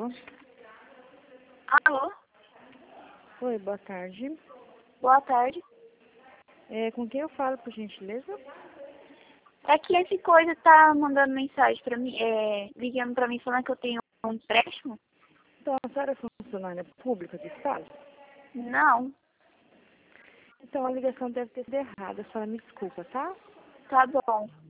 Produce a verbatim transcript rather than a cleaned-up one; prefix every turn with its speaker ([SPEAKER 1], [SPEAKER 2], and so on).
[SPEAKER 1] Alô?
[SPEAKER 2] Alô?
[SPEAKER 1] Oi, boa tarde.
[SPEAKER 2] Boa tarde.
[SPEAKER 1] É, com quem eu falo, por gentileza?
[SPEAKER 2] É que esse coisa tá mandando mensagem pra mim, é, ligando pra mim falando que eu tenho um empréstimo?
[SPEAKER 1] Então, a senhora é funcionária pública do Estado?
[SPEAKER 2] Não.
[SPEAKER 1] Então, a ligação deve ter sido errada. A senhora me desculpa, tá?
[SPEAKER 2] Tá bom.